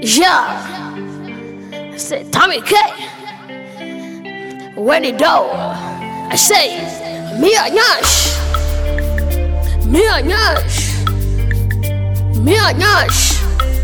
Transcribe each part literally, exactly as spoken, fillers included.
Yeah, I said Tommy K. When it do, I say Mia Nyash, Mia Nyash, Mia Nyash.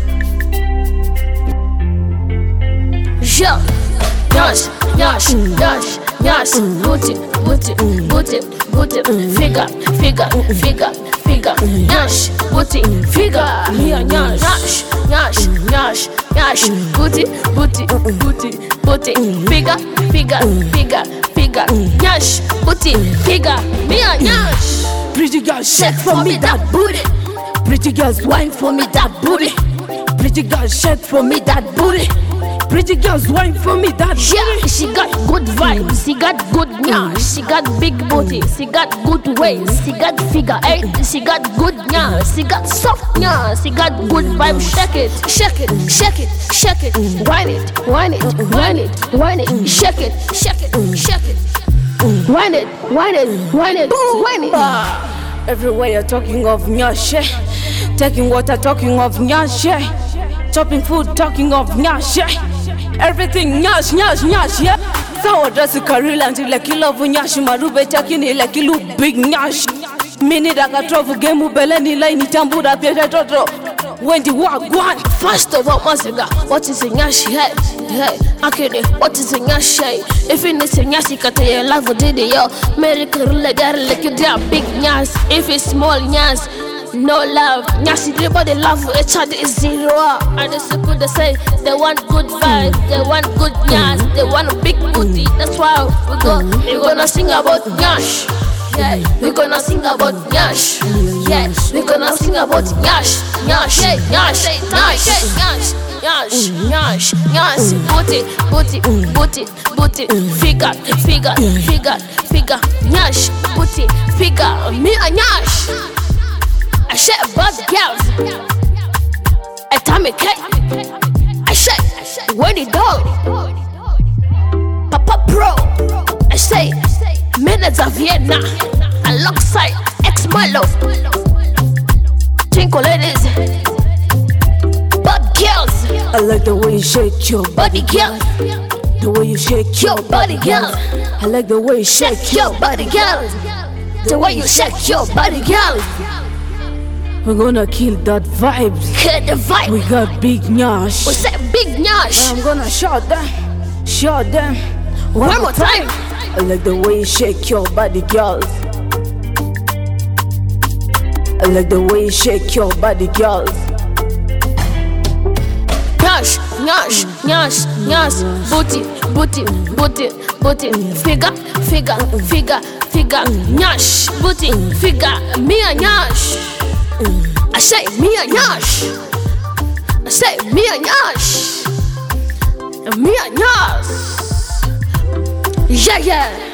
Yeah, Nyash, Nyash, Nyash, Nyash. Booty, booty, booty, booty. Figure, figure, figure, figure. Nyash, booty, figure. Mia Nyash, Nyash, Nyash, Nyash. Booty, booty, booty, booty. Figure, figure, figure, figure. Nyash, booty, figure. Mia Nyash. Pretty girl, shake for me that booty. Pretty girls, wine for me that booty. Pretty girl, shake for me that booty. Pretty girls, wine for me that booty. Yeah, she got good vibes, she got good nyash, she got big booty, she got good waist, she got figure eight, she got good nyash, she got soft nyash, she got good vibes. Shake it, shake it, shake it, shake it, wine it, wine it, wine it, wine it, shake it, shake it, shake it, wine it, wine it, wine it, wine it. Ah, everywhere you're talking of nyash, taking water talking of nyash, chopping food talking of nyash. Everything nyash, nyash, nyash, yeah. Sawa dress karila until like you love nyash. Marube takini like you look big nyash. Mini daga trovu gemu beleni line tambura pia toto. When the walk one. First of all, Masiga, what is a nyash? Hey, hey, akene, what is a nyash? If it is a nyash, kata ya love did yo. America legal like you damn big nyash. If it's small nyash, no love. Nyash, everybody love each other is zero. And it's good to say they want good vibes, they want good nyash, they want a big booty. That's why we go. We're gonna sing about nyash. Yeah, we're gonna sing about nyash. Yeah, we're gonna sing about nyash, nyash, nyash, nyash, nyash, nyash, nyash, nyash. Booty, booty, booty, booty. Figure, figure, figure, figure. Nyash, booty, figure. Me a nyash. I say about girls. I Tommy K. I say when it dog. Papa Pro. I say minutes of Vienna alongside X Milo. Twinkle ladies, bad girls. I like the way you shake your body, girl. The way you shake your body, girl. I like the way you shake, shake your body, girl. The way you shake your body, girl. We're gonna kill that vibe. Kill the vibe. We got big nyash. We say big nyash. I'm gonna shot them, shot them. One, One more time. I like the way you shake your body, girls. I like the way you shake your body, girls. Nyash, nyash, nyash, nyash. Booty, booty, booty, booty. Figure, figure, figure, figure. Nyash, booty, figure. Me a nyash. I say me a nyash. I say me a nyash. Me a nyash. Yeah, yeah.